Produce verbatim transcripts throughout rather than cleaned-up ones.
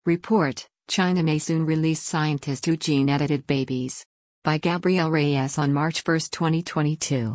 Report: China may soon release scientists who gene-edited babies. By Gabriel Reyes on March first, twenty twenty-two.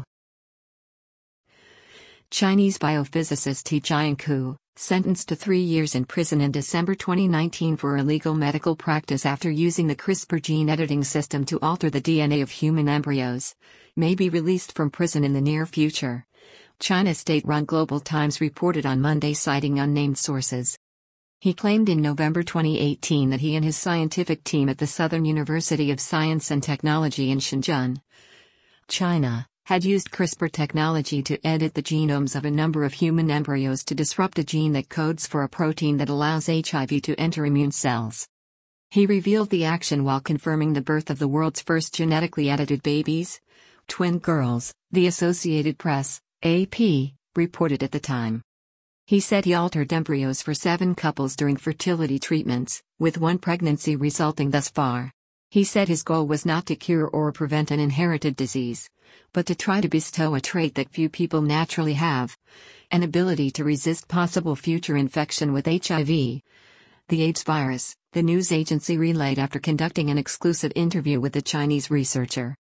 Chinese biophysicist He Jiankui, sentenced to three years in prison in December twenty nineteen for illegal medical practice after using the CRISPR gene editing system to alter the D N A of human embryos, may be released from prison in the near future. China's state-run Global Times reported on Monday, citing unnamed sources. He claimed in November twenty eighteen that he and his scientific team at the Southern University of Science and Technology in Shenzhen, China, had used CRISPR technology to edit the genomes of a number of human embryos to disrupt a gene that codes for a protein that allows H I V to enter immune cells. He revealed the action while confirming the birth of the world's first genetically edited babies, twin girls, the Associated Press, A P, reported at the time. He said he altered embryos for seven couples during fertility treatments, with one pregnancy resulting thus far. He said his goal was not to cure or prevent an inherited disease, but to try to bestow a trait that few people naturally have: an ability to resist possible future infection with H I V. The AIDS virus, the news agency relayed after conducting an exclusive interview with the Chinese researcher.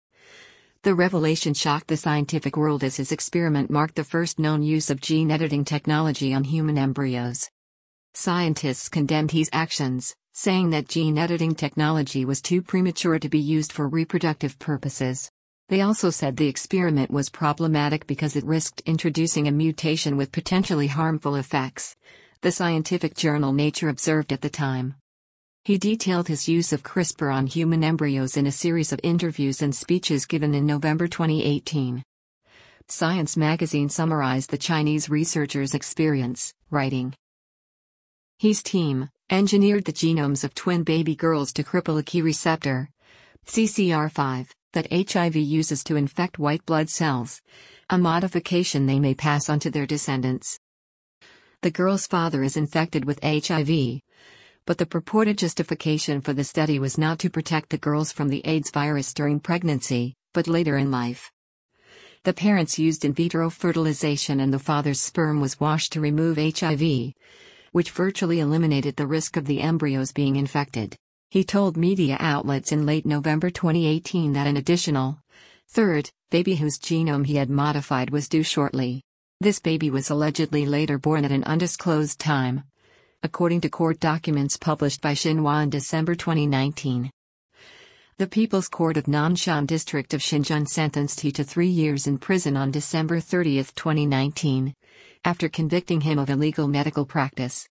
The revelation shocked the scientific world as his experiment marked the first known use of gene editing technology on human embryos. Scientists condemned his actions, saying that gene editing technology was too premature to be used for reproductive purposes. They also said the experiment was problematic because it risked introducing a mutation with potentially harmful effects, the scientific journal Nature observed at the time. He detailed his use of CRISPR on human embryos in a series of interviews and speeches given in November twenty eighteen. Science magazine summarized the Chinese researcher's experience, writing, "His team engineered the genomes of twin baby girls to cripple a key receptor, C C R five, that H I V uses to infect white blood cells, a modification they may pass on to their descendants. The girl's father is infected with H I V, but the purported justification for the study was not to protect the girls from the AIDS virus during pregnancy, but later in life. The parents used in vitro fertilization and the father's sperm was washed to remove H I V, which virtually eliminated the risk of the embryos being infected." He told media outlets in late November twenty eighteen that an additional, third, baby whose genome he had modified was due shortly. This baby was allegedly later born at an undisclosed time, according to court documents published by Xinhua in December twenty nineteen. The People's Court of Nanshan District of Shenzhen sentenced he to three years in prison on December thirtieth, twenty nineteen, after convicting him of illegal medical practice.